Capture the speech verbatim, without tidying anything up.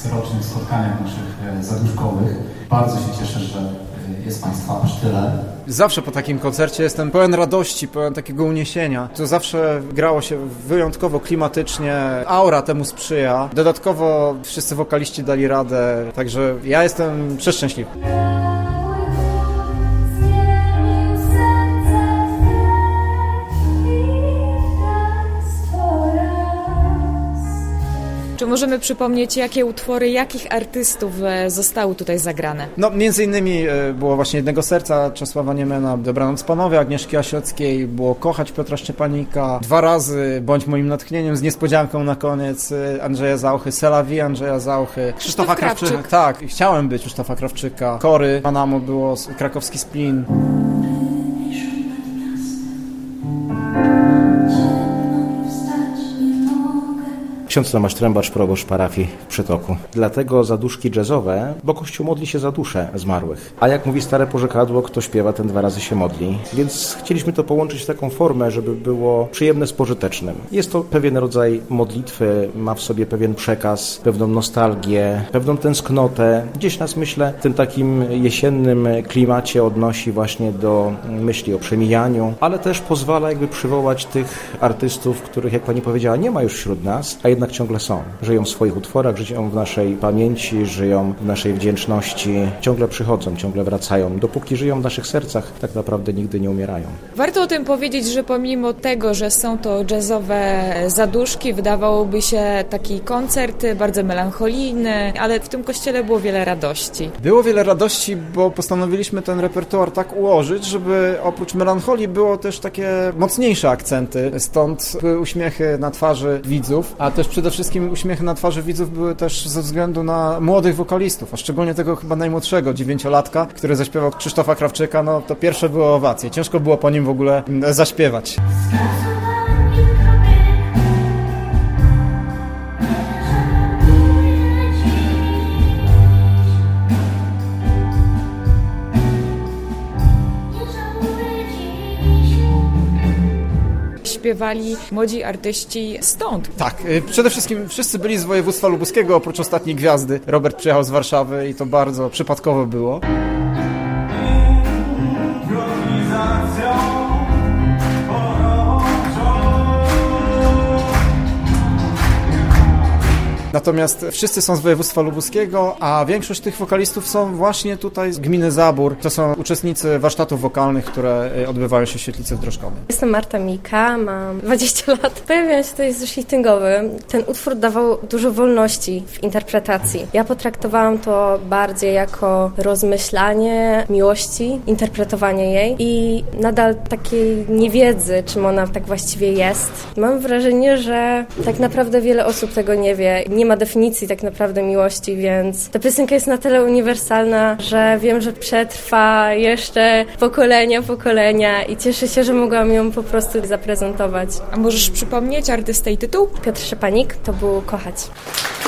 corocznych spotkaniach naszych zaduszkowych. Bardzo się cieszę, że jest Państwa aż tyle. Zawsze po takim koncercie jestem pełen radości, pełen takiego uniesienia. To zawsze grało się wyjątkowo klimatycznie, aura temu sprzyja. Dodatkowo wszyscy wokaliści dali radę, także ja jestem przeszczęśliwy. Czy możemy przypomnieć, jakie utwory, jakich artystów zostały tutaj zagrane? No, między innymi było właśnie Jednego serca Czesława Niemena, Dobranoc Panowie Agnieszki Osiockiej, było Kochać Piotra Szczepanika, dwa razy Bądź moim natchnieniem z niespodzianką na koniec Andrzeja Zauchy, C'est la vie Andrzeja Zauchy, Krzysztofa Krawczyka. Tak, chciałem być Krzysztofa Krawczyka. Kory, Panamo było, Krakowski Splin. Ksiądz Tomasz Trębacz, proboszcz parafii w Przytoku. Dlatego zaduszki jazzowe, bo Kościół modli się za dusze zmarłych. A jak mówi stare porzekadło, kto śpiewa, ten dwa razy się modli. Więc chcieliśmy to połączyć w taką formę, żeby było przyjemne z pożytecznym. Jest to pewien rodzaj modlitwy, ma w sobie pewien przekaz, pewną nostalgię, pewną tęsknotę. Gdzieś nas, myślę, w tym takim jesiennym klimacie odnosi właśnie do myśli o przemijaniu, ale też pozwala jakby przywołać tych artystów, których, jak pani powiedziała, nie ma już wśród nas, a jednak ciągle są. Żyją w swoich utworach, żyją w naszej pamięci, żyją w naszej wdzięczności, ciągle przychodzą, ciągle wracają. Dopóki żyją w naszych sercach, tak naprawdę nigdy nie umierają. Warto o tym powiedzieć, że pomimo tego, że są to jazzowe zaduszki, wydawałoby się taki koncert bardzo melancholijny, ale w tym kościele było wiele radości. Było wiele radości, bo postanowiliśmy ten repertuar tak ułożyć, żeby oprócz melancholii było też takie mocniejsze akcenty. Stąd były uśmiechy na twarzy widzów, a też przede wszystkim uśmiechy na twarzy widzów były też ze względu na młodych wokalistów, a szczególnie tego chyba najmłodszego, dziewięciolatka, który zaśpiewał Krzysztofa Krawczyka. No to pierwsze były owacje. Ciężko było po nim w ogóle zaśpiewać. Śpiewali młodzi artyści stąd. Tak, przede wszystkim wszyscy byli z województwa lubuskiego, oprócz ostatniej gwiazdy. Robert przyjechał z Warszawy i to bardzo przypadkowo było. Natomiast wszyscy są z województwa lubuskiego, a większość tych wokalistów są właśnie tutaj z gminy Zabór. To są uczestnicy warsztatów wokalnych, które odbywają się w Świetlicy Wdrożkowej. Jestem Marta Mika, mam dwadzieścia lat. Pojawiłam się tutaj z shiftingowy. Ten utwór dawał dużo wolności w interpretacji. Ja potraktowałam to bardziej jako rozmyślanie miłości, interpretowanie jej i nadal takiej niewiedzy, czym ona tak właściwie jest. Mam wrażenie, że tak naprawdę wiele osób tego nie wie. Nie ma definicji tak naprawdę miłości, więc ta piosenka jest na tyle uniwersalna, że wiem, że przetrwa jeszcze pokolenia, pokolenia i cieszę się, że mogłam ją po prostu zaprezentować. A możesz przypomnieć artystę i tytuł? Piotr Szczepanik, to był Kochać.